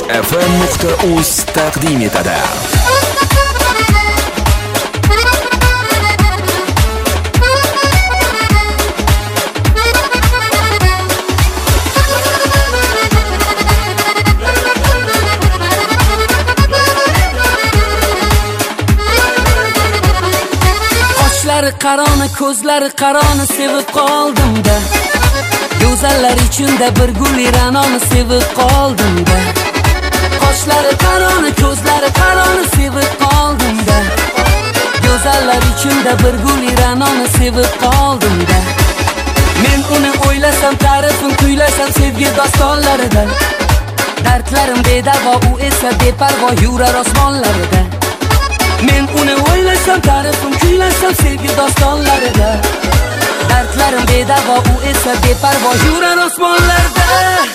Muz.fm.uz taqdim etadi. Qaroni ko'zlari qaroni sevib qoldim-da. Go'zallar ichida bir gul ranoni sevib qoldim-da. Qoshlari qaroni ko'zlari qaroni sevib qoldim-da. Go'zallar ichida bir gul ranoni sevib qoldim-da. Men uni o'ylasam, ta'rifin kuylasam sevgi dostonlarida. Dardlarim bedavo, u esa beparvo yurar osmonlarida. Men uni o'ylasam, ta'rifim kuylasam sevgi dostonlarida. Dardlarim bedavo, u esa beparvo yurar osmonlarda.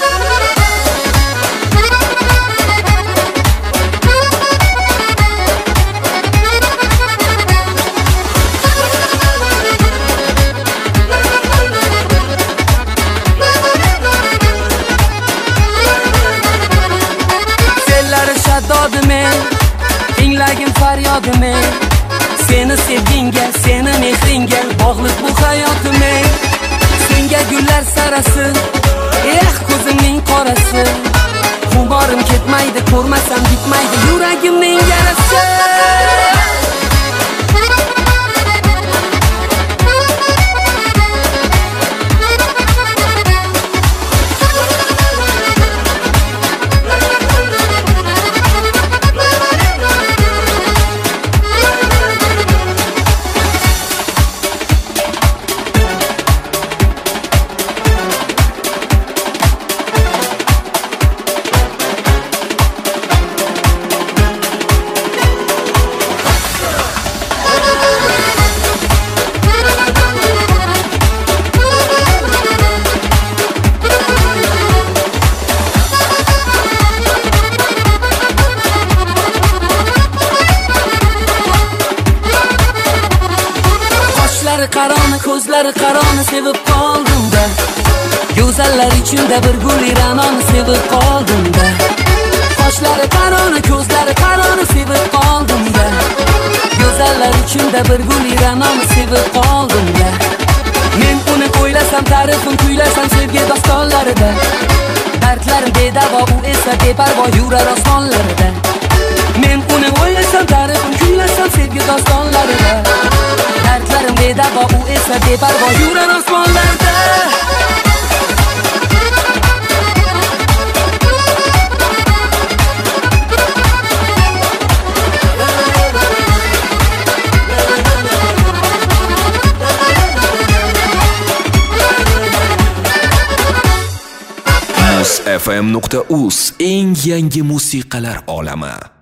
Sellari shaddodime, tinglagin faryodime. Seni sevginga, seni mehringa bog'liq bu hayotim. Senga gullar sarasi, ko'zimning qorasi. Xumorim ketmaydi, ko'rmasam bitmaydi yuragimning yarasi. Qaroni ko'zlari qaroni sevib qoldim-da. Go'zallar ichida bir gul ranoni sevib qoldim-da. Qoshlari qaroni ko'zlari qaroni sevib qoldim-da. Go'zallar ichida bir gul ranoni sevib qoldim-da. Men uni o'ylasam, ta'rifim kuylasam sevgi dostonlarida. Dardlarim bedavo, u esa beparvo yurar osmonlarida. Men uni o'ylasam, ta'rifim kuylasam sevgi dostonlarida. Dardlarim bedavo, u esa beparvo yurar osmonlarda. Muz.fm.uz eng yangi musiqalar olami.